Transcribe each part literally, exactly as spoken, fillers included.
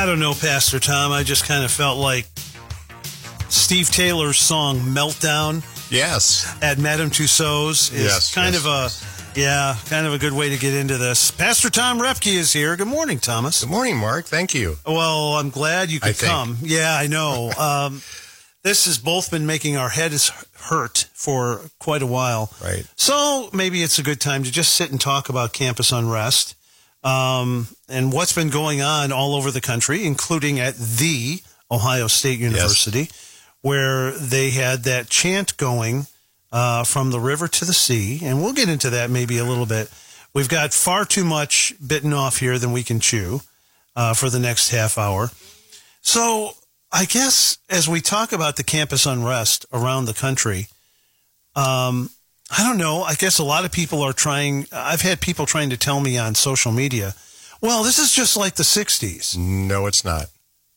don't know, Pastor Tom. I just kind of felt like Steve Taylor's song Meltdown Yes. at Madame Tussauds is Yes, kind yes, of a, yes. yeah, kind of a good way to get into this. Pastor Tom Repke is here. Good morning, Thomas. Good morning, Mark. Thank you. Well, I'm glad you could I think. come. Yeah, I know. Um, this has both been making our heads hurt for quite a while. Right. So maybe it's a good time to just sit and talk about campus unrest um, and what's been going on all over the country, including at the Ohio State University, yes. where they had that chant going uh, from the river to the sea. And we'll get into that maybe a little bit. We've got far too much bitten off here than we can chew uh, for the next half hour. So I guess as we talk about the campus unrest around the country, um, I don't know. I guess a lot of people are trying. I've had people trying to tell me on social media, well, this is just like the sixties. No, it's not.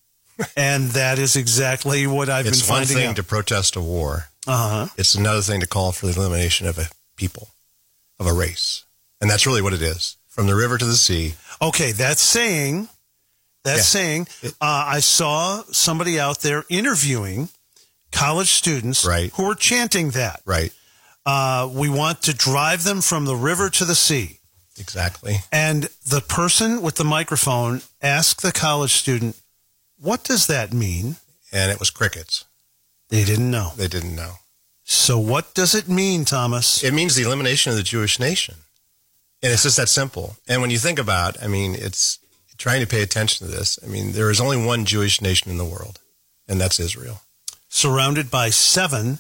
And that is exactly what I've it's been finding out. It's one thing to protest a war. Uh-huh. It's another thing to call for the elimination of a people, of a race. And that's really what it is. From the river to the sea. Okay, that's saying, that's yeah. saying, uh, I saw somebody out there interviewing college students right. who were chanting that. Right. Uh, we want to drive them from the river to the sea. Exactly. And the person with the microphone asked the college student, what does that mean? And it was crickets. They didn't know. They didn't know. So what does it mean, Thomas? It means the elimination of the Jewish nation. And it's just that simple. And when you think about, I mean, it's trying to pay attention to this. I mean, there is only one Jewish nation in the world, and that's Israel. Surrounded by seven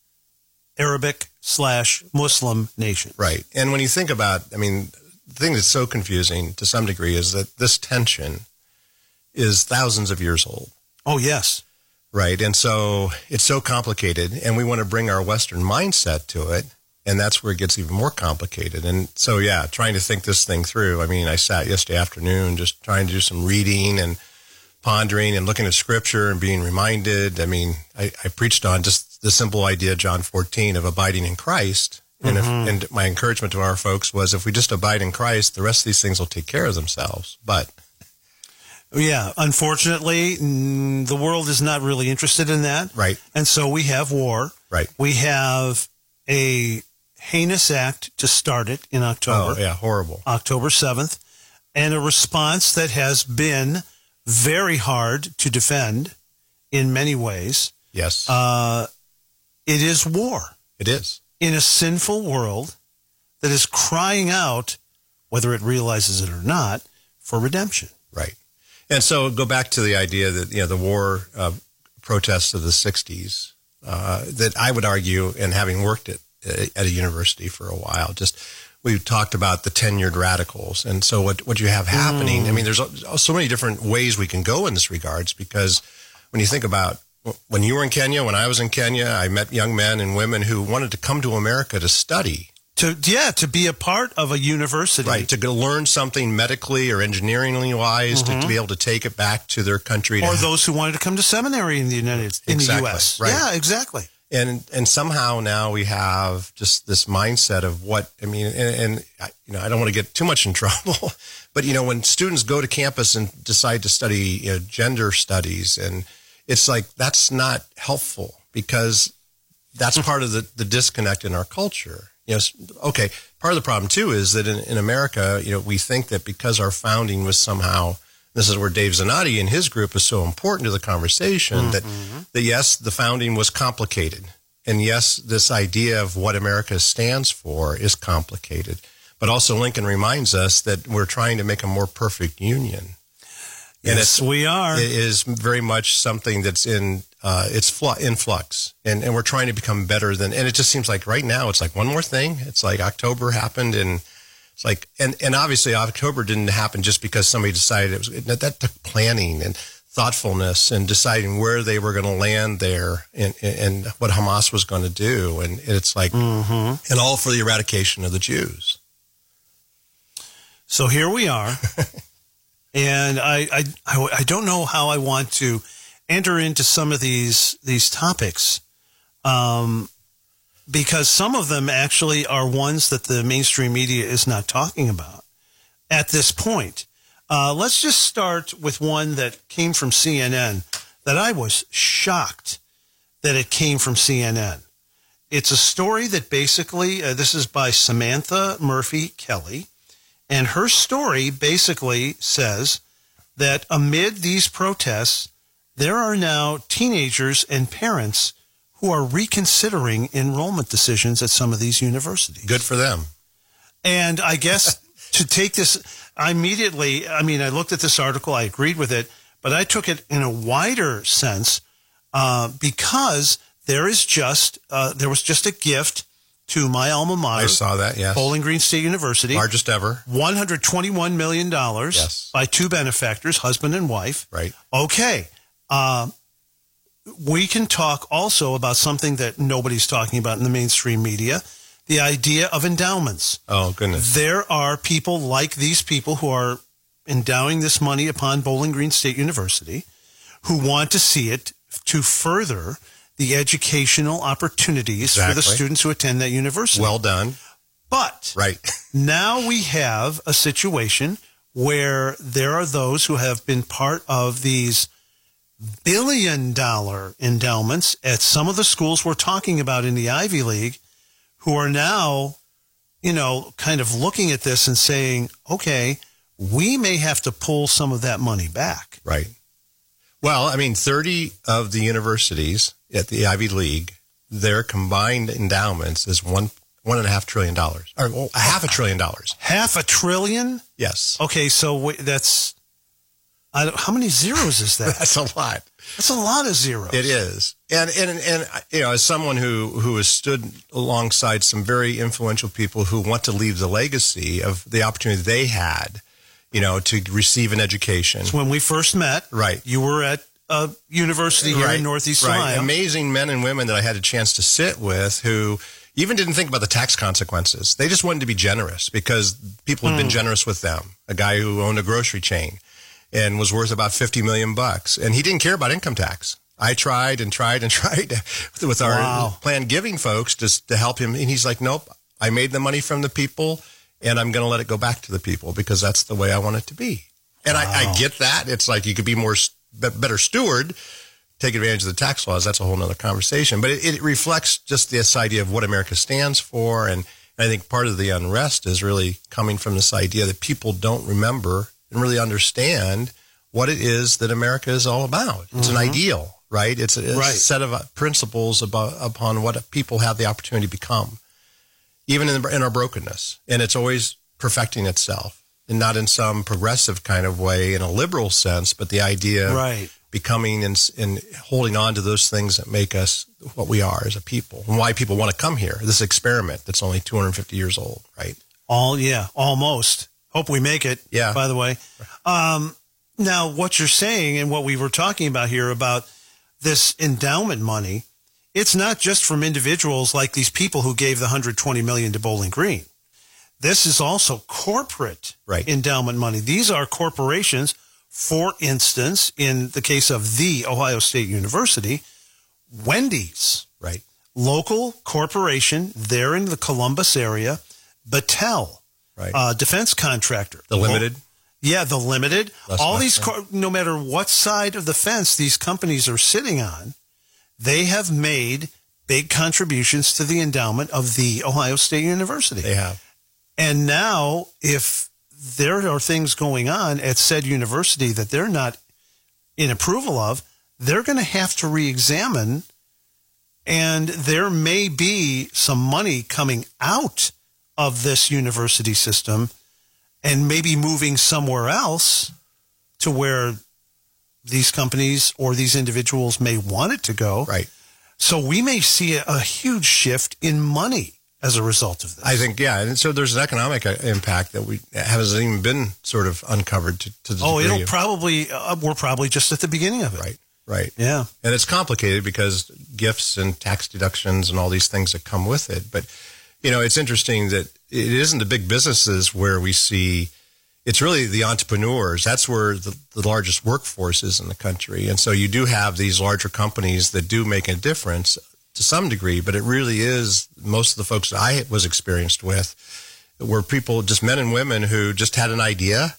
Arabic slash Muslim nations. Right. And when you think about, I mean, the thing that's so confusing to some degree is that this tension is thousands of years old. Oh, yes. Right. And so it's so complicated, and we want to bring our Western mindset to it, and that's where it gets even more complicated. And so, yeah, trying to think this thing through. I mean, I sat yesterday afternoon just trying to do some reading and pondering and looking at Scripture and being reminded. I mean, I, I preached on just the simple idea, John fourteen, of abiding in Christ. And, mm-hmm. if, and my encouragement to our folks was, if we just abide in Christ, the rest of these things will take care of themselves. But yeah, unfortunately, the world is not really interested in that. Right. And so we have war. Right. We have a heinous act to start it in October. Oh, yeah, horrible. October seventh. And a response that has been very hard to defend in many ways. Yes. Uh, it is war. It is. In a sinful world that is crying out, whether it realizes it or not, for redemption. Right. And so go back to the idea that, you know, the war uh, protests of the sixties, uh, that I would argue, and having worked at, at a university for a while, just we talked about the tenured radicals. And so what, what you have happening, mm. I mean, there's so many different ways we can go in this regards, because when you think about when you were in Kenya, when I was in Kenya, I met young men and women who wanted to come to America to study. To yeah, to be a part of a university. Right, to go learn something medically or engineeringly-wise, mm-hmm. to, to be able to take it back to their country. Or to those who wanted to come to seminary in the United in exactly, the U S Right. Yeah, exactly. And and somehow now we have just this mindset of what, I mean, and, and you know, I don't want to get too much in trouble, but, you know, when students go to campus and decide to study, you know, gender studies, and it's like, that's not helpful, because that's part of the, the disconnect in our culture. You know, okay, part of the problem, too, is that in, in America, you know, we think that because our founding was somehow, this is where Dave Zanotti and his group is so important to the conversation, mm-hmm. that, that, yes, the founding was complicated. And, yes, this idea of what America stands for is complicated. But also Lincoln reminds us that we're trying to make a more perfect union. And yes, we are. It is very much something that's in uh, it's flu- in flux, and, and we're trying to become better than. And it just seems like right now it's like one more thing. It's like October happened, and it's like, and, and obviously October didn't happen just because somebody decided it was. That, that took planning and thoughtfulness and deciding where they were going to land there, and, and what Hamas was going to do, and it's like, mm-hmm. and all for the eradication of the Jews. So here we are. And I, I, I don't know how I want to enter into some of these these topics, um, because some of them actually are ones that the mainstream media is not talking about at this point. Uh, let's just start with one that came from C N N that I was shocked that it came from C N N. It's a story that basically, uh, this is by Samantha Murphy Kelly, and her story basically says that amid these protests, there are now teenagers and parents who are reconsidering enrollment decisions at some of these universities. Good for them. And I guess to take this, I immediately, I mean, I looked at this article, I agreed with it, but I took it in a wider sense uh, because there is just, uh, there was just a gift to my alma mater. I saw that, yes. Bowling Green State University. Largest ever. one hundred twenty-one million dollars yes. by two benefactors, husband and wife. Right. Okay. Uh, we can talk also about something that nobody's talking about in the mainstream media, the idea of endowments. Oh, goodness. There are people like these people who are endowing this money upon Bowling Green State University who want to see it to further the educational opportunities exactly. for the students who attend that university. Well done. But right. now we have a situation where there are those who have been part of these billion dollar endowments at some of the schools we're talking about in the Ivy League who are now, you know, kind of looking at this and saying, okay, we may have to pull some of that money back. Right. Well, I mean, thirty of the universities at the Ivy League, their combined endowments is one one and a half trillion dollars, or well, a half a trillion dollars. Half a trillion? Yes. Okay, so wait, that's I don't, how many zeros is that? That's a lot. That's a lot of zeros. It is, and and and you know, as someone who who has stood alongside some very influential people who want to leave the legacy of the opportunity they had, you know, to receive an education. So when we first met, right, you were at a university here right, in Northeast right. Ohio. Amazing men and women that I had a chance to sit with who even didn't think about the tax consequences. They just wanted to be generous because people had mm. been generous with them. A guy who owned a grocery chain and was worth about fifty million bucks, and he didn't care about income tax. I tried and tried and tried with our wow. Planned Giving folks to to help him, and he's like, "Nope, I made the money from the people, and I'm going to let it go back to the people because that's the way I want it to be." And wow. I, I get that. It's like you could be more better steward, take advantage of the tax laws. That's a whole nother conversation. But it, it reflects just this idea of what America stands for, and I think part of the unrest is really coming from this idea that people don't remember and really understand what it is that America is all about. It's mm-hmm. an ideal, right? It's a, it's right. a set of principles about, upon what people have the opportunity to become, even in, in our brokenness. And it's always perfecting itself, and not in some progressive kind of way in a liberal sense, but the idea right. of becoming and, and holding on to those things that make us what we are as a people, and why people want to come here. This experiment that's only two hundred fifty years old, right? All, yeah, almost. Hope we make it, yeah. by the way. Um, now, what you're saying and what we were talking about here about this endowment money, it's not just from individuals like these people who gave the one hundred twenty million dollars to Bowling Green. This is also corporate right. endowment money. These are corporations, for instance, in the case of the Ohio State University, Wendy's, right? Local corporation there in the Columbus area, Battelle, right? Uh, defense contractor. The Limited. Yeah, the Limited. Less All less these, co- no matter what side of the fence these companies are sitting on, they have made big contributions to the endowment of the Ohio State University. They have. And now, if there are things going on at said university that they're not in approval of, they're going to have to re-examine, and there may be some money coming out of this university system and maybe moving somewhere else to where these companies or these individuals may want it to go. Right. So we may see a, a huge shift in money as a result of this. I think, yeah. And so there's an economic impact that we hasn't even been sort of uncovered to, to the Oh, degree it'll of, probably, uh, we're probably just at the beginning of it. Right, right. Yeah. And it's complicated because gifts and tax deductions and all these things that come with it. But, you know, it's interesting that it isn't the big businesses where we see, it's really the entrepreneurs. That's where the, the largest workforce is in the country. And so you do have these larger companies that do make a difference to some degree, but it really is most of the folks that I was experienced with were people, just men and women who just had an idea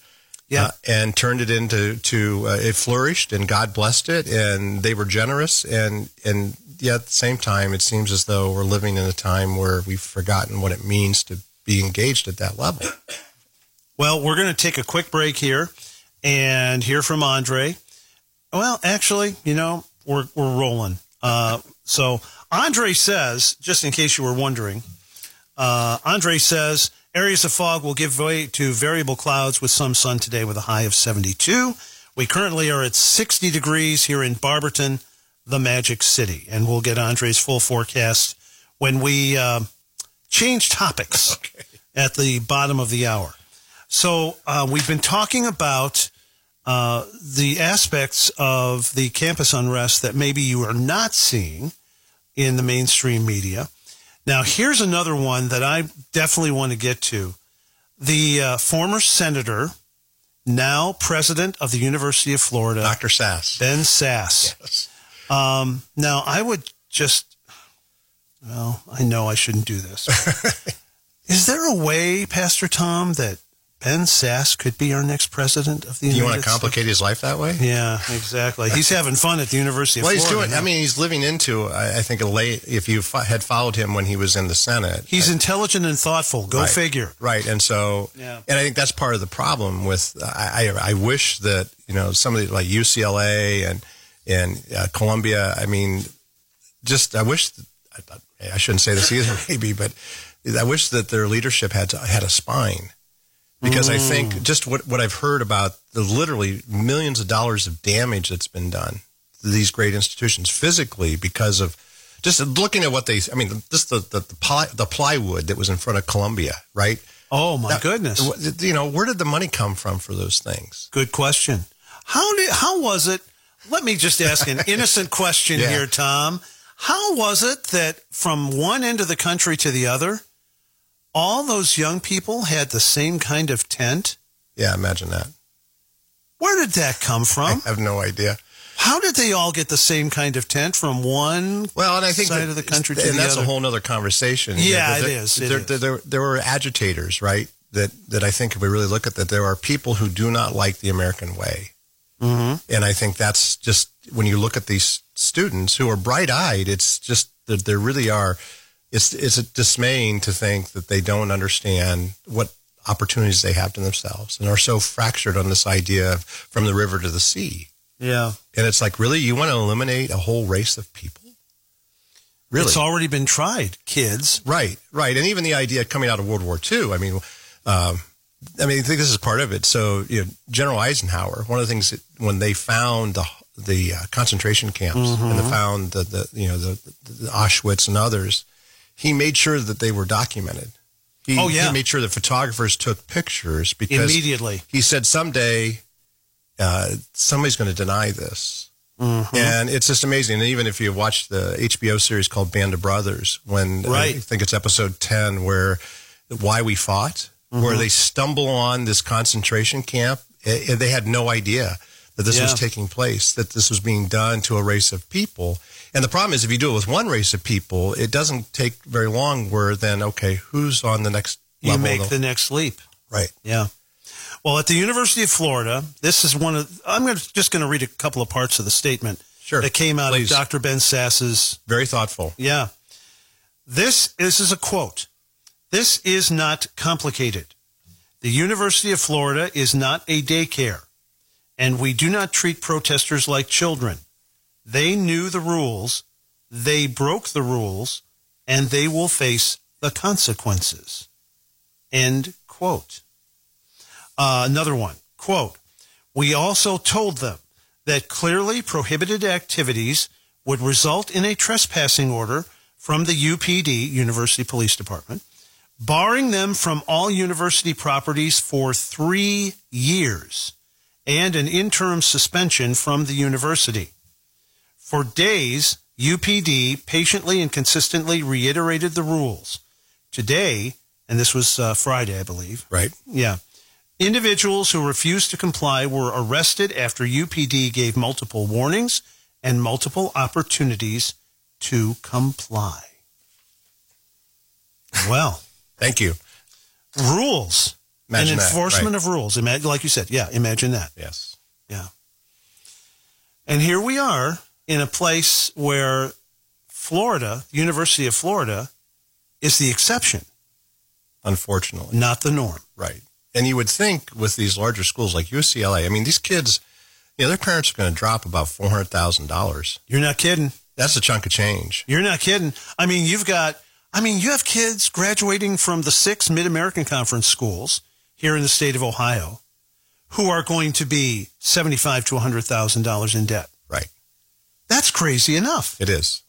Yeah. Uh, and turned it into, to, uh, it flourished and God blessed it and they were generous. And, and yet at the same time, it seems as though we're living in a time where we've forgotten what it means to be engaged at that level. Well, we're going to take a quick break here and hear from Andre. Well, actually, you know, we're, we're rolling. Uh, so Andre says, just in case you were wondering, uh, Andre says, areas of fog will give way to variable clouds with some sun today with a high of seventy-two. We currently are at sixty degrees here in Barberton, the Magic City. And we'll get Andre's full forecast when we uh, change topics okay. at the bottom of the hour. So uh, we've been talking about uh, the aspects of the campus unrest that maybe you are not seeing in the mainstream media. Now, here's another one that I definitely want to get to. The uh, former senator, now president of the University of Florida, Doctor Sass. Ben Sass. Yes. Um, now, I would just, well, I know I shouldn't do this. Is there a way, Pastor Tom, that Ben Sass could be our next president of the United States? You want to complicate his life that way? Yeah, exactly. He's having fun at the University of well, Florida. Well, he's doing, now. I mean, he's living into, I think, a late, if you fo- had followed him when he was in the Senate. He's I, intelligent and thoughtful. Go right, figure. Right. And so, yeah. and I think that's part of the problem with, I, I, I wish that, you know, somebody like U C L A and, and uh, Columbia, I mean, just, I wish, that, I, I shouldn't say this either, maybe, but I wish that their leadership had to, had a spine. Because mm. I think just what, what I've heard about the literally millions of dollars of damage that's been done to these great institutions physically because of just looking at what they, I mean, just the, the, the, ply, the plywood that was in front of Columbia, right? Oh, my that, goodness. You know, where did the money come from for those things? Good question. How did, how was it? Let me just ask an innocent question yeah. here, Tom. How was it that from one end of the country to the other, all those young people had the same kind of tent? Yeah, imagine that. Where did that come from? I have no idea. How did they all get the same kind of tent from one well, and I think side that, of the country to and the other? And that's a whole other conversation. Yeah, you know, it is. It there, is. There, there, there were agitators, right, that, that I think if we really look at that, there are people who do not like the American way. Mm-hmm. And I think that's just, when you look at these students who are bright-eyed, it's just that there really are... It's it's dismaying to think that they don't understand what opportunities they have to themselves and are so fractured on this idea of from the river to the sea. Yeah. And it's like, really, you want to eliminate a whole race of people? Really? It's already been tried, kids. Right, right. And even the idea coming out of World War Two, I mean, um, I mean, I think this is part of it. So, you know, General Eisenhower, one of the things that when they found the the uh, concentration camps mm-hmm. and they found the, the you know the, the Auschwitz and others, he made sure that they were documented. He, oh, yeah. He made sure that photographers took pictures because immediately he said someday uh, somebody's going to deny this. Mm-hmm. And it's just amazing. And even if you watch the H B O series called Band of Brothers, when right. I think it's episode ten, where Why We Fought, mm-hmm. where they stumble on this concentration camp, and they had no idea that this yeah. was taking place, that this was being done to a race of people. And the problem is, if you do it with one race of people, it doesn't take very long where then, okay, who's on the next level? You make the next leap. Right. Yeah. Well, at the University of Florida, this is one of, I'm gonna, just going to read a couple of parts of the statement sure. that came out Please. of Doctor Ben Sass's. Very thoughtful. Yeah. This, this is a quote. This is not complicated. The University of Florida is not a daycare, and we do not treat protesters like children. They knew the rules, they broke the rules, and they will face the consequences. End quote. Uh, another one, quote, we also told them that clearly prohibited activities would result in a trespassing order from the U P D, University Police Department, barring them from all university properties for three years and an interim suspension from the university. For days, U P D patiently and consistently reiterated the rules. Today, and this was uh, Friday, I believe. Right. Yeah. Individuals who refused to comply were arrested after U P D gave multiple warnings and multiple opportunities to comply. Well. Thank you. Rules. Imagine and that, enforcement right. of rules. Imagine, like you said, yeah, imagine that. Yes. Yeah. And here we are in a place where Florida, the University of Florida, is the exception. Unfortunately. Not the norm. Right. And you would think with these larger schools like U C L A, I mean, these kids, you know, their parents are going to drop about four hundred thousand dollars. You're not kidding. That's a chunk of change. You're not kidding. I mean, you've got, I mean, you have kids graduating from the six Mid-American Conference schools here in the state of Ohio who are going to be seventy-five thousand to one hundred thousand dollars in debt. Right. That's crazy enough. It is.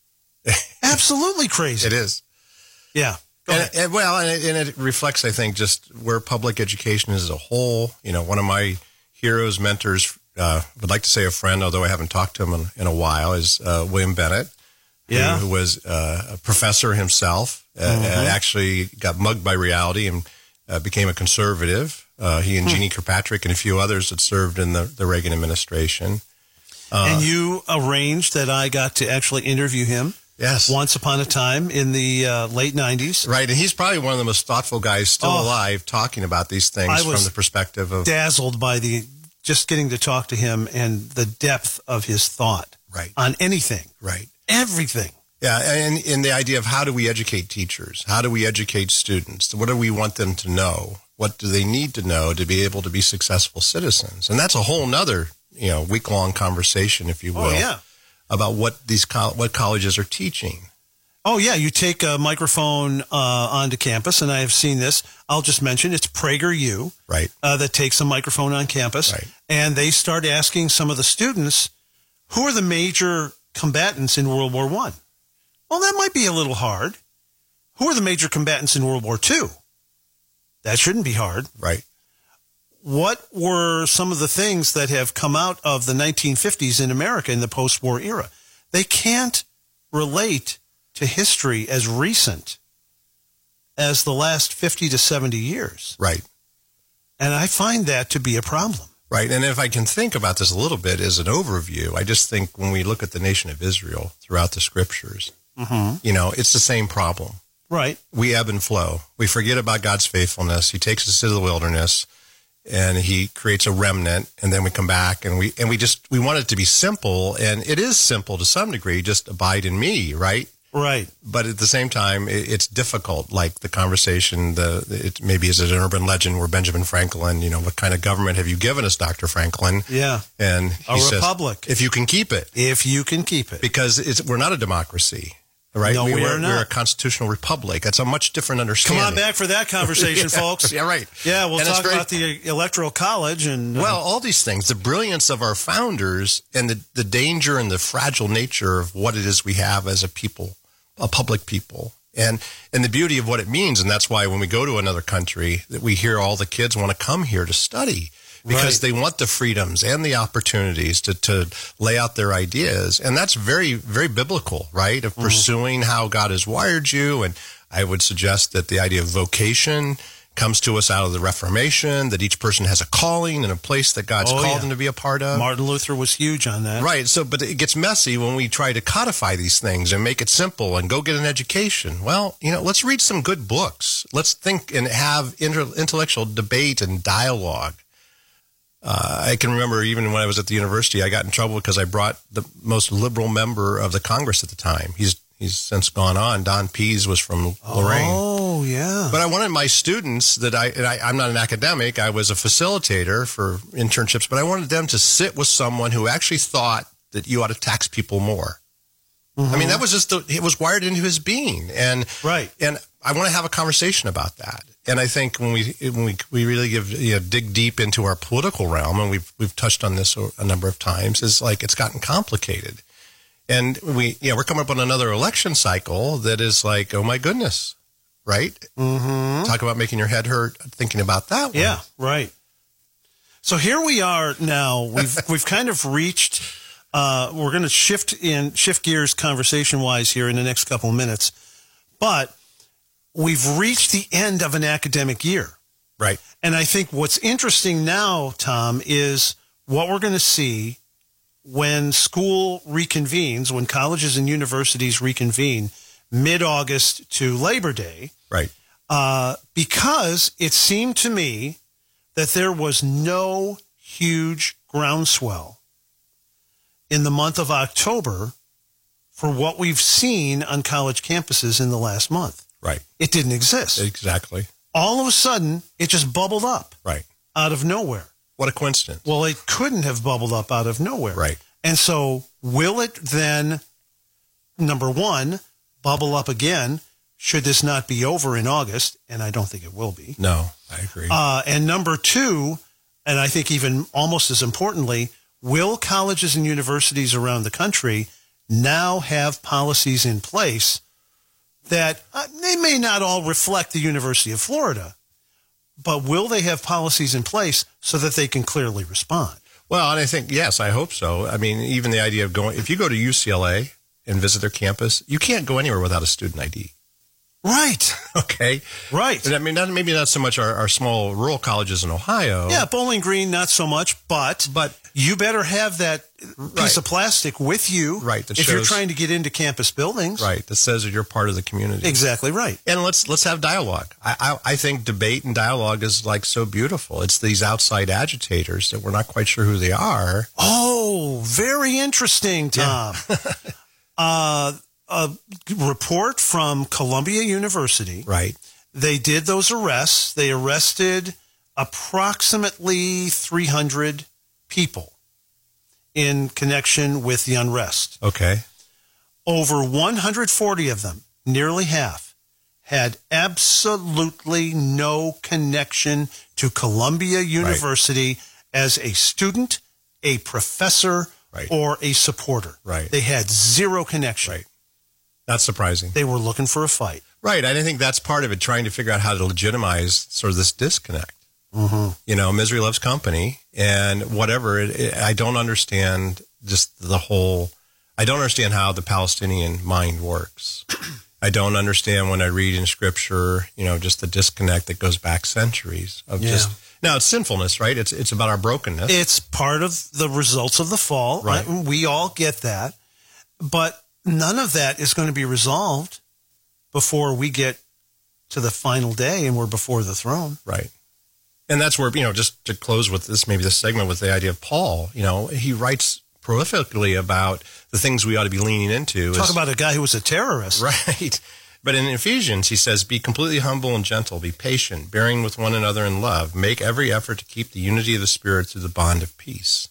Absolutely crazy. It is. Yeah. And, and well, and it, and it reflects, I think, just where public education is as a whole. You know, one of my heroes, mentors, uh, would like to say a friend, although I haven't talked to him in, in a while, is uh, William Bennett, yeah. who, who was uh, a professor himself, uh, Mm-hmm. and actually got mugged by reality and uh, became a conservative. Uh, he and Hmm. Jeannie Kirkpatrick and a few others that served in the, the Reagan administration. Uh, and you arranged that I got to actually interview him. Yes. Once upon a time in the uh, late nineties. Right, and he's probably one of the most thoughtful guys still Oh. alive talking about these things I from was the perspective of... dazzled by the just getting to talk to him and the depth of his thought Right. on anything, Right. everything. Yeah, and in the idea of how do we educate teachers? How do we educate students? What do we want them to know? What do they need to know to be able to be successful citizens? And that's a whole nother, you know, week-long conversation, if you will, Oh, yeah. about what these col- what colleges are teaching. Oh, yeah. You take a microphone uh, onto campus, and I have seen this. I'll just mention it's PragerU Right. uh, that takes a microphone on campus, Right. and they start asking some of the students, who are the major combatants in World War One? Well, that might be a little hard. Who are the major combatants in World War Two? That shouldn't be hard. Right. What were some of the things that have come out of the nineteen fifties in America in the post-war era? They can't relate to history as recent as the last fifty to seventy years. Right. And I find that to be a problem. Right. And if I can think about this a little bit as an overview, I just think when we look at the nation of Israel throughout the scriptures, Mm-hmm. you know, it's the same problem. Right. We ebb and flow. We forget about God's faithfulness. He takes us to the wilderness and he creates a remnant, and then we come back and we and we just we want it to be simple, and it is simple to some degree, just abide in me, right? Right. But at the same time, it, it's difficult. Like the conversation, the it maybe is it an urban legend where Benjamin Franklin, you know, what kind of government have you given us, Doctor Franklin? Yeah. And he A says, republic. if you can keep it, If you can keep it. because it's we're not a democracy, right? No, we we're, are not. We're a constitutional republic. That's a much different Come understanding. on back for that conversation, Yeah, folks. Yeah, right. Yeah, we'll And it's talk very- about the Electoral College and... uh, Well, all these things, the brilliance of our founders and the, the danger and the fragile nature of what it is we have as a people, a public people, and and the beauty of what it means. And that's why when we go to another country, that we hear all the kids want to come here to study because Right. they want the freedoms and the opportunities to, to lay out their ideas. And that's very, very biblical, right? Of pursuing how God has wired you. And I would suggest that the idea of vocation comes to us out of the Reformation, that each person has a calling and a place that God's Oh, called yeah. them to be a part of. Martin Luther was huge on that. Right. So, but it gets messy when we try to codify these things and make it simple and go get an education. Well, you know, let's read some good books. Let's think and have inter- intellectual debate and dialogue. Uh, I can remember even when I was at the university, I got in trouble because I brought the most liberal member of the Congress at the time. He's he's since gone on. Don Pease was from Lorraine. Oh, yeah. But I wanted my students that I, and I, I'm not an academic. I was a facilitator for internships, but I wanted them to sit with someone who actually thought that you ought to tax people more. Mm-hmm. I mean, that was just, the, it was wired into his being. And, Right. and I want to have a conversation about that. And I think when we, when we, we really give, you know, dig deep into our political realm, and we've, we've touched on this a number of times, is like, it's gotten complicated. And we, yeah, we're coming up on another election cycle that is like, oh my goodness, right? Mm-hmm. Talk about making your head hurt thinking about that one. Yeah, right. So here we are now. We've we've kind of reached. Uh, we're going to shift in shift gears conversation wise here in the next couple of minutes, but we've reached the end of an academic year, Right. and I think what's interesting now, Tom, is what we're going to see when school reconvenes, when colleges and universities reconvene mid-August to Labor Day. Right. uh, because it seemed to me that there was no huge groundswell in the month of October for what we've seen on college campuses in the last month. Right. It didn't exist. Exactly. All of a sudden, it just bubbled up. Right. Out of nowhere. What a coincidence. Well, it couldn't have bubbled up out of nowhere. Right. And so will it then, number one, bubble up again, should this not be over in August? And I don't think it will be. No, I agree. Uh, and number two, and I think even almost as importantly, will colleges and universities around the country now have policies in place that uh, they may not all reflect the University of Florida, but will they have policies in place so that they can clearly respond? Well, and I think, yes, I hope so. I mean, even the idea of going, if you go to U C L A and visit their campus, you can't go anywhere without a student I D. Right. Okay. Right. And I mean, not, maybe not so much our, our small rural colleges in Ohio. Yeah, Bowling Green, not so much, but but you better have that piece right. of plastic with you right, that if shows, you're trying to get into campus buildings. Right, that says that you're part of the community. Exactly right. And let's let's have dialogue. I, I, I think debate and dialogue is like so beautiful. It's these outside agitators that we're not quite sure who they are. Oh, very interesting, Tom. Yeah. uh, a report from Columbia University. Right. They did those arrests. They arrested approximately three hundred people in connection with the unrest. Okay. Over one hundred forty of them, nearly half, had absolutely no connection to Columbia University right. as a student, a professor, right. or a supporter. Right. They had zero connection. Right. Not surprising. They were looking for a fight. Right. I think that's part of it, trying to figure out how to legitimize sort of this disconnect. Mm-hmm. You know, misery loves company and whatever. It, it, I don't understand just the whole, I don't understand how the Palestinian mind works. I don't understand when I read in scripture, you know, just the disconnect that goes back centuries of yeah. just, now it's sinfulness, right? It's, it's about our brokenness. It's part of the results of the fall. Right. We all get that. But none of that is going to be resolved before we get to the final day and we're before the throne. Right. And that's where, you know, just to close with this, maybe this segment with the idea of Paul, you know, he writes prolifically about the things we ought to be leaning into. Talk is, about a guy who was a terrorist. Right. But in Ephesians, he says, be completely humble and gentle, be patient, bearing with one another in love, make every effort to keep the unity of the Spirit through the bond of peace.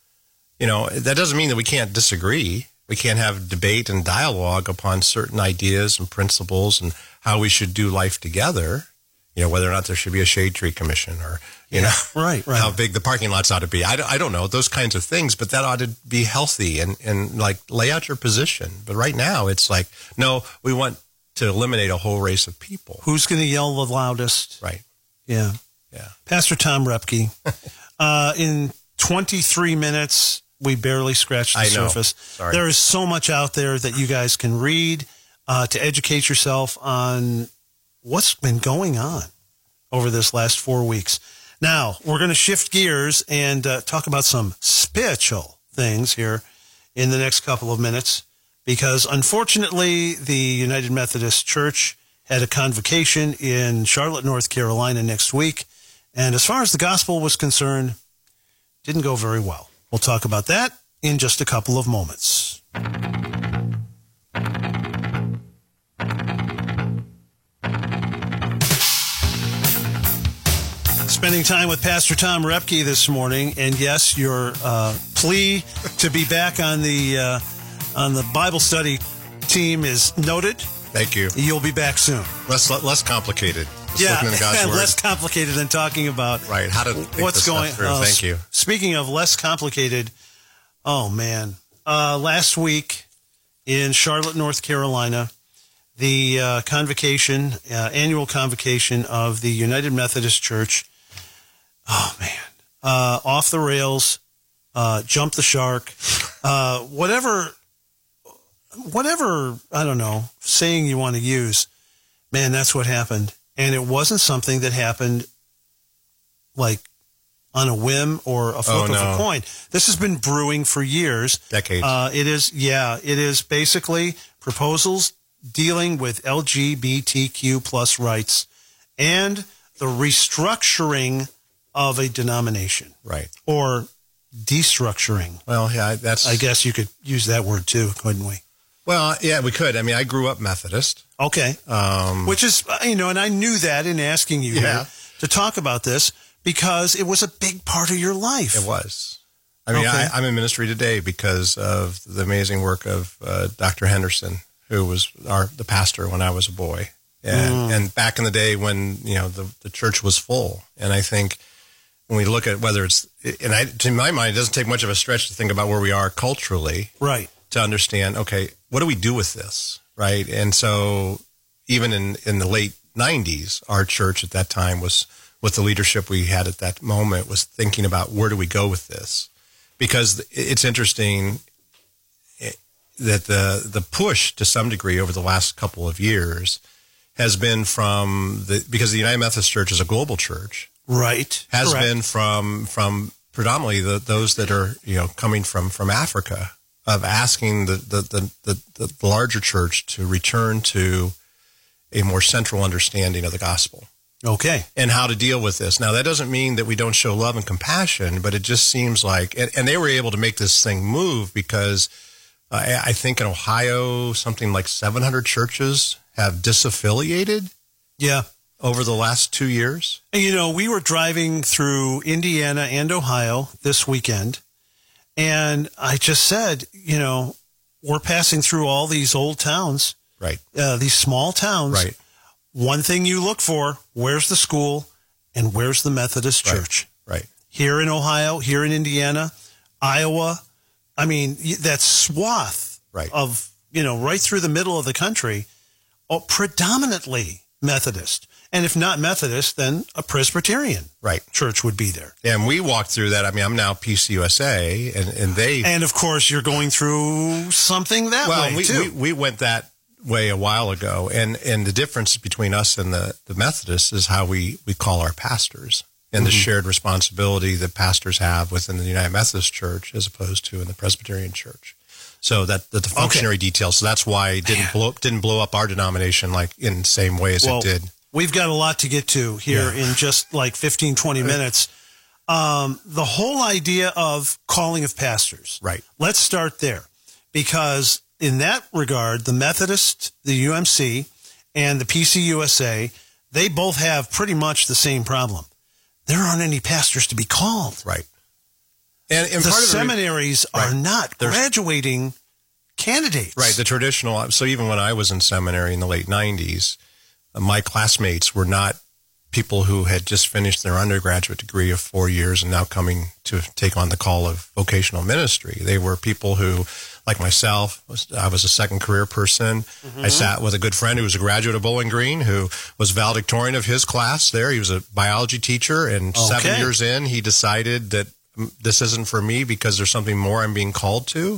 You know, that doesn't mean that we can't disagree. We can't have debate and dialogue upon certain ideas and principles and how we should do life together. You know, whether or not there should be a shade tree commission or, you yeah, know, right, right. how big the parking lots ought to be. I don't, I don't know, those kinds of things, but that ought to be healthy and, and like lay out your position. But right now it's like, no, we want to eliminate a whole race of people. Who's going to yell the loudest? Right. Yeah. Yeah. Pastor Tom Repke, uh, in twenty-three minutes, we barely scratched the I know. surface. Sorry. There is so much out there that you guys can read uh, to educate yourself on what's been going on over this last four weeks. Now, we're going to shift gears and uh, talk about some spiritual things here in the next couple of minutes, because unfortunately, the United Methodist Church had a convocation in Charlotte, North Carolina next week. And as far as the gospel was concerned, didn't go very well. We'll talk about that in just a couple of moments. Spending time with Pastor Tom Repke this morning, and yes, your uh, plea to be back on the uh, on the Bible study team is noted. Thank you. You'll be back soon. Less less complicated. Just yeah, looking in God's word. Less complicated than talking about right. How to think what's this going stuff through. Uh, Thank you. Speaking of less complicated, oh man, uh, last week in Charlotte, North Carolina, the uh, convocation, uh, annual convocation of the United Methodist Church. Oh man, uh, off the rails, uh, jump the shark, uh, whatever, whatever, I don't know, saying you want to use, man, that's what happened. And it wasn't something that happened like on a whim or a flip oh, no. of a coin. This has been brewing for years. Decades. Uh, it is, yeah, it is basically proposals dealing with L G B T Q plus rights and the restructuring of a denomination. Right. Or destructuring. Well, yeah, that's... I guess you could use that word too, couldn't we? Well, yeah, we could. I mean, I grew up Methodist. Okay. Um, Which is, you know, and I knew that in asking you yeah. here to talk about this because it was a big part of your life. It was. I mean, Okay. I, I'm in ministry today because of the amazing work of uh, Doctor Henderson, who was our the pastor when I was a boy. And, Mm. and back in the day when, you know, the, the church was full. And I think when we look at whether it's, and I, to my mind, it doesn't take much of a stretch to think about where we are culturally. Right. To understand, okay, what do we do with this, right? And so even in, in the late nineties, our church at that time was, with the leadership we had at that moment, was thinking about where do we go with this? Because it's interesting that the the push to some degree over the last couple of years has been from the, because the United Methodist Church is a global church, Right. has Correct. been from from predominantly the, those that are, you know, coming from, from Africa, of asking the, the, the, the, the larger church to return to a more central understanding of the gospel Okay. and how to deal with this. Now, that doesn't mean that we don't show love and compassion, but it just seems like, and, and they were able to make this thing move because uh, I, I think in Ohio, something like seven hundred churches have disaffiliated Yeah. over the last two years. And, you know, we were driving through Indiana and Ohio this weekend, and I just said, you know, we're passing through all these old towns, Right. uh, these small towns. Right. One thing you look for, where's the school and where's the Methodist Right. church? Right. Here in Ohio, here in Indiana, Iowa. I mean, y- that swath Right. of, you know, right through the middle of the country, oh, predominantly Methodist. And if not Methodist, then a Presbyterian Right. church would be there. And we walked through that. I mean, I'm now P C U S A, and, and they... And of course, you're going through something that well, way we, too. we, we went that way a while ago. And, and the difference between us and the, the Methodists is how we, we call our pastors and the shared responsibility that pastors have within the United Methodist Church as opposed to in the Presbyterian Church. So that, that the functionary details. So that's why it didn't blow, didn't blow up our denomination like in the same way as Well, it did. We've got a lot to get to here Yeah. in just like fifteen, twenty minutes. Um, the whole idea of calling of pastors. Right. Let's start there, because in that regard, the Methodist, the U M C, and the P C U S A, they both have pretty much the same problem. There aren't any pastors to be called. Right. And, and The part of the re- seminaries are Right. not There's- graduating candidates. Right, the traditional. So even when I was in seminary in the late nineties, uh, my classmates were not people who had just finished their undergraduate degree of four years and now coming to take on the call of vocational ministry. They were people who, like myself, was, I was a second career person. I sat with a good friend who was a graduate of Bowling Green, who was valedictorian of his class there. He was a biology teacher, and seven Okay. years in, he decided that mm, this isn't for me because there's something more I'm being called to.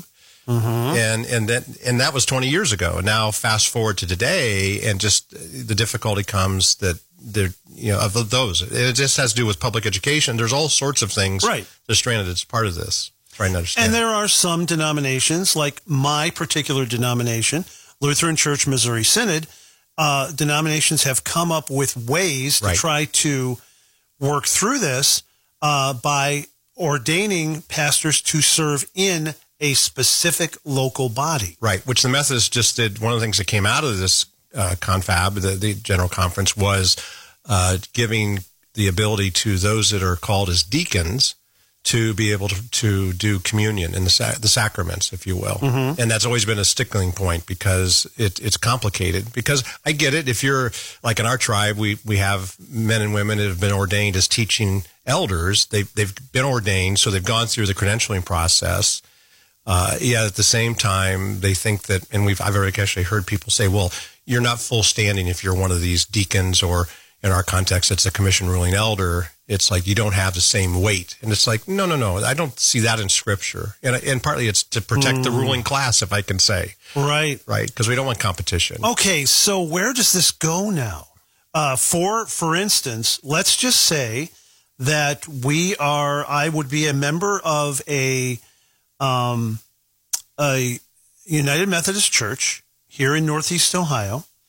And and that and that was twenty years ago. And now fast forward to today, and just the difficulty comes that there, you know, of those. It just has to do with public education. There's all sorts of things Right. that's stranded as part of this. Trying to understand. And there are some denominations, like my particular denomination, Lutheran Church Missouri Synod, uh, denominations have come up with ways to Right. try to work through this uh, by ordaining pastors to serve in a specific local body. Right, which the Methodists just did. One of the things that came out of this uh, confab, the, the General Conference, was uh, giving the ability to those that are called as deacons to be able to, to do communion in the sa- the sacraments, if you will. And that's always been a stickling point because it, it's complicated. Because I get it. If you're, like in our tribe, we, we have men and women that have been ordained as teaching elders. They, they've been ordained, so they've gone through the credentialing process. Uh, yeah, at the same time, they think that, and we've, I've already actually heard people say, well, you're not full standing if you're one of these deacons, or in our context, it's a commission ruling elder. It's like you don't have the same weight. And it's like, no, no, no, I don't see that in scripture. And, and partly it's to protect mm. the ruling class, if I can say. Right. Right. Because we don't want competition. Okay. So where does this go now? Uh, for, for instance, let's just say that we are, I would be a member of a, um, a United Methodist Church here in Northeast Ohio.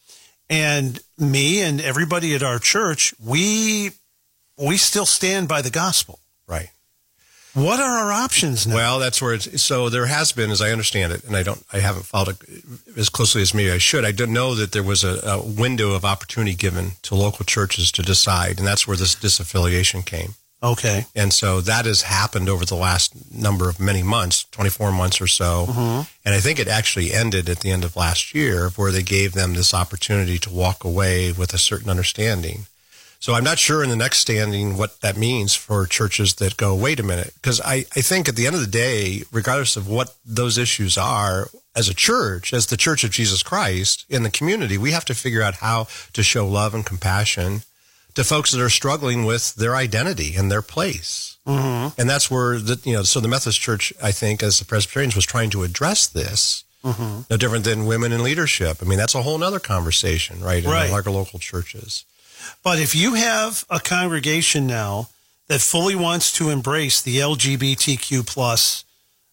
And me and everybody at our church, we we still stand by the gospel. Right. What are our options now? Well, that's where it's, so there has been, as I understand it, and I don't, I haven't followed it as closely as maybe I should. I didn't know that there was a, a window of opportunity given to local churches to decide, and that's where this disaffiliation came. Okay. And so that has happened over the last number of many months, twenty-four months or so. Mm-hmm. And I think it actually ended at the end of last year, where they gave them this opportunity to walk away with a certain understanding. So I'm not sure in the next standing what that means for churches that go, wait a minute, because I, I think at the end of the day, regardless of what those issues are, as a church, as the Church of Jesus Christ in the community, we have to figure out how to show love and compassion to folks that are struggling with their identity and their place. Mm-hmm. And that's where, the, you know, so the Methodist Church, I think, as the Presbyterians, was trying to address this. Mm-hmm. No different than women in leadership. I mean, that's a whole other conversation, right, in right. our local churches. But if you have a congregation now that fully wants to embrace the L G B T Q plus,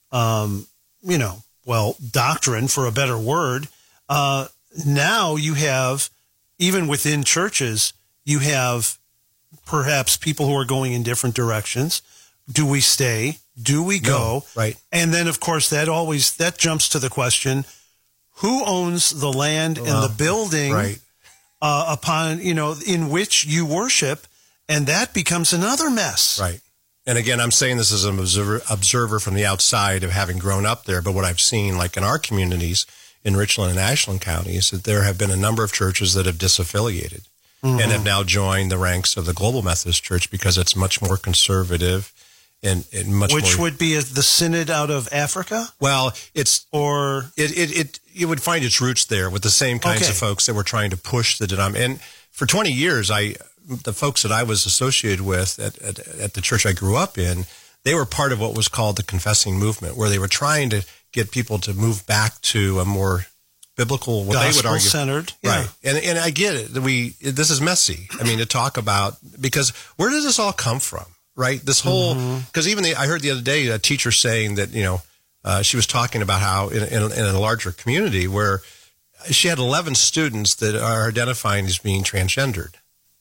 um, you know, well, doctrine, for a better word, uh, now you have, even within churches, you have perhaps people who are going in different directions. Do we stay? Do we go? No, right. And then, of course, that always, that jumps to the question, who owns the land and well, the building? Right. Uh, upon, you know, in which you worship, and that becomes another mess. Right. And again, I'm saying this as an observer, observer from the outside of having grown up there, but what I've seen, like in our communities in Richland and Ashland counties, that there have been a number of churches that have disaffiliated mm-hmm. and have now joined the ranks of the Global Methodist Church because it's much more conservative and, and much Which more... would be a, the Synod out of Africa? Well, it's... Or... It, it, it you would find its roots there with the same kinds okay. of folks that were trying to push the denomination. And for twenty years, I, the folks that I was associated with at, at, at the church I grew up in, they were part of what was called the confessing movement, where they were trying to get people to move back to a more biblical, what they would argue. Gospel-centered. Yeah. Right. And, and I get it. We, this is messy. I mean, to talk about, because where does this all come from? Right? This whole, because mm-hmm. even the, I heard the other day a teacher saying that, you know, uh, she was talking about how in, in, in a larger community where she had eleven students that are identifying as being transgendered.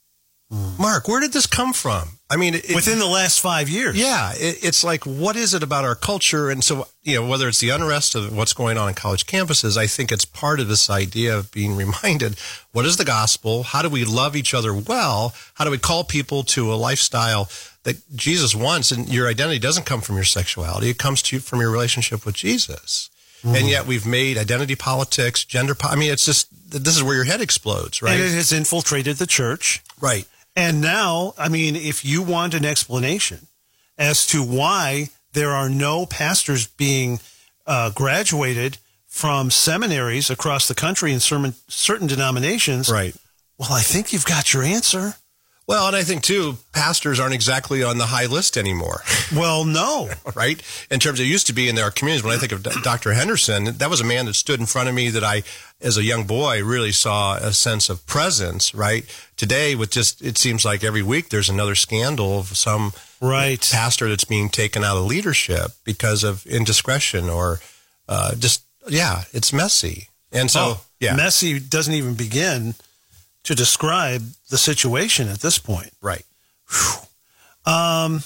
Mm. Mark, where did this come from? I mean, it, within the last five years. Yeah. It, it's like, what is it about our culture? And so, you know, whether it's the unrest of what's going on in college campuses, I think it's part of this idea of being reminded, what is the gospel? How do we love each other well? How do we call people to a lifestyle that Jesus wants? And your identity doesn't come from your sexuality. It comes to you from your relationship with Jesus. Mm-hmm. And yet we've made identity politics, gender, po- I mean, it's just, this is where your head explodes, right? And it has infiltrated the church. Right. And now, I mean, if you want an explanation as to why there are no pastors being uh, graduated from seminaries across the country in certain, certain denominations, right? Well, I think you've got your answer. Well, and I think, too, pastors aren't exactly on the high list anymore. Well, no. Right? In terms of, it used to be in our communities. When I think of Doctor Henderson, that was a man that stood in front of me that I, as a young boy, really saw a sense of presence, right? Today, with just, it seems like every week there's another scandal of some right. pastor that's being taken out of leadership because of indiscretion or uh, just, yeah, it's messy. And so, oh, yeah. Messy doesn't even begin to describe the situation at this point. Right. Um,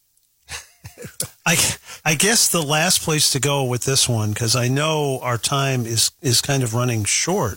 I, I guess the last place to go with this one, because I know our time is, is kind of running short.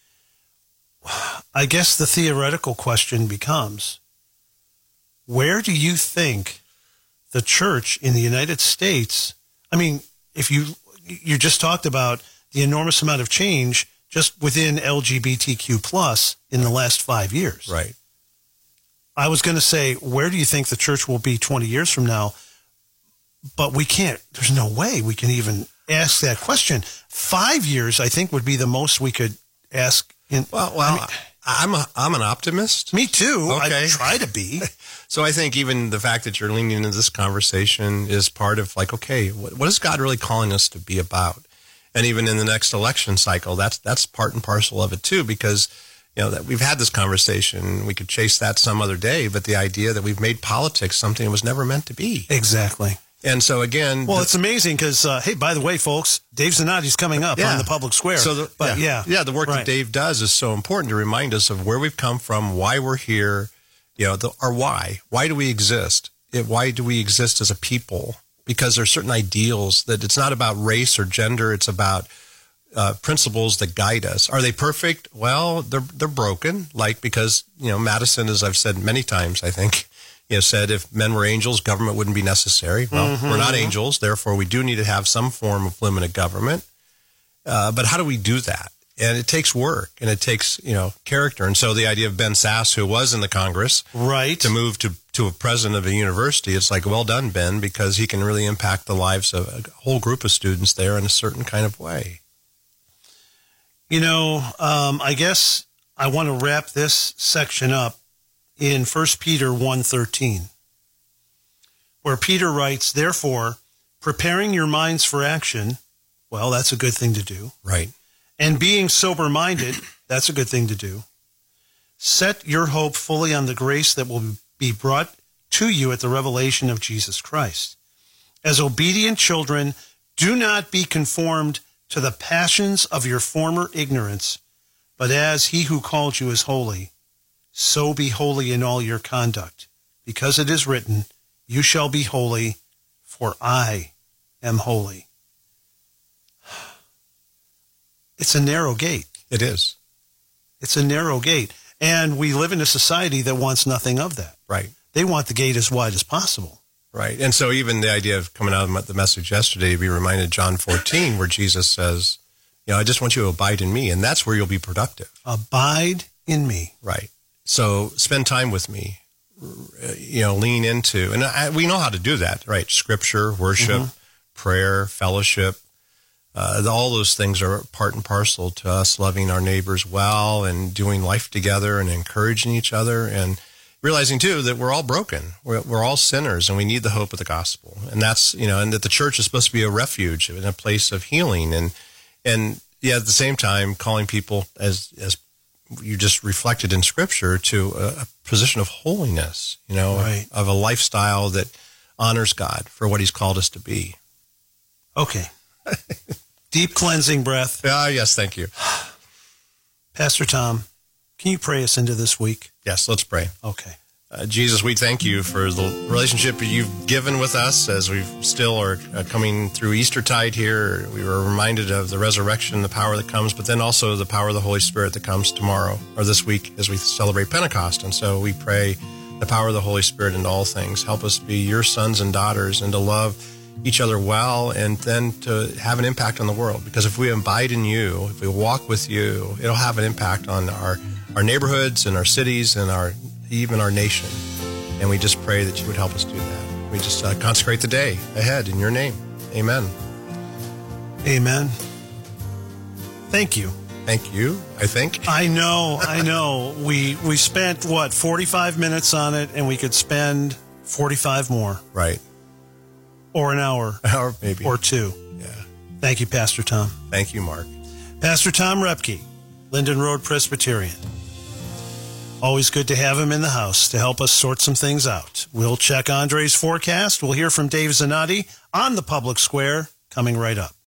I guess the theoretical question becomes, where do you think the church in the United States, I mean, if you, you just talked about the enormous amount of change just within L G B T Q plus in the last five years. Right. I was going to say, where do you think the church will be twenty years from now? But we can't, there's no way we can even ask that question. Five years, I think, would be the most we could ask. In, well, well, I mean, I'm a, I'm an optimist. Me too. Okay. I try to be. So I think even the fact that you're leaning into this conversation is part of like, okay, what, what is God really calling us to be about? And even in the next election cycle, that's that's part and parcel of it too, because you know that we've had this conversation. We could chase that some other day, but the idea that we've made politics something it was never meant to be. Exactly. And so again, well, the, it's amazing because uh, hey, by the way, folks, Dave Zanotti's coming up yeah. on the public square. So, the, but yeah, yeah, yeah, the work right. that Dave does is so important to remind us of where we've come from, why we're here, you know, the, our why. Why do we exist? It, why do we exist as a people? Because there's certain ideals that it's not about race or gender. It's about uh, principles that guide us. Are they perfect? Well, they're they're broken. Like because you know, Madison, as I've said many times, I think. You know, said if men were angels, government wouldn't be necessary. Well, mm-hmm. we're not angels, therefore we do need to have some form of limited government. Uh, but how do we do that? And it takes work, and it takes, you know, character. And so the idea of Ben Sasse, who was in the Congress, right, to move to, to a president of a university, it's like, well done, Ben, because he can really impact the lives of a whole group of students there in a certain kind of way. You know, um, I guess I want to wrap this section up in First Peter one thirteen, where Peter writes, therefore, preparing your minds for action, well, that's a good thing to do. Right. And being sober-minded, that's a good thing to do. Set your hope fully on the grace that will be brought to you at the revelation of Jesus Christ. As obedient children, do not be conformed to the passions of your former ignorance, but as he who called you is holy, so be holy in all your conduct, because it is written, you shall be holy, for I am holy. It's a narrow gate. It is. It's a narrow gate. And we live in a society that wants nothing of that. Right. They want the gate as wide as possible. Right. And so even the idea of coming out of the message yesterday, to be reminded John fourteen, where Jesus says, you know, I just want you to abide in me, and that's where you'll be productive. Abide in me. Right. So spend time with me, you know, lean into, and I, we know how to do that, right? Scripture, worship, mm-hmm. prayer, fellowship, uh, all those things are part and parcel to us loving our neighbors well and doing life together and encouraging each other and realizing too that we're all broken. We're, we're all sinners and we need the hope of the gospel. And that's, you know, and that the church is supposed to be a refuge and a place of healing. And, and yeah, at the same time, calling people as, as, you just reflected in Scripture to a, a position of holiness, you know, right. of, of a lifestyle that honors God for what he's called us to be. Okay. Deep cleansing breath. Ah, yes, thank you. Pastor Tom, can you pray us into this week? Yes, let's pray. Okay. Uh, Jesus, we thank you for the relationship you've given with us as we still are uh, coming through Eastertide here. We were reminded of the resurrection, the power that comes, but then also the power of the Holy Spirit that comes tomorrow or this week as we celebrate Pentecost. And so we pray the power of the Holy Spirit into all things. Help us be your sons and daughters and to love each other well and then to have an impact on the world. Because if we abide in you, if we walk with you, it'll have an impact on our, our neighborhoods and our cities and our even our nation. And we just pray that you would help us do that. We just uh, consecrate the day ahead in your name. Amen. Amen. Thank you. Thank you, I think. I know, I know. We we spent, what, forty-five minutes on it, and we could spend forty-five more. Right. Or an hour. Or maybe. Or two. Yeah. Thank you, Pastor Tom. Thank you, Mark. Pastor Tom Repke, Linden Road Presbyterian. Always good to have him in the house to help us sort some things out. We'll check Andre's forecast. We'll hear from Dave Zanotti on the public square coming right up.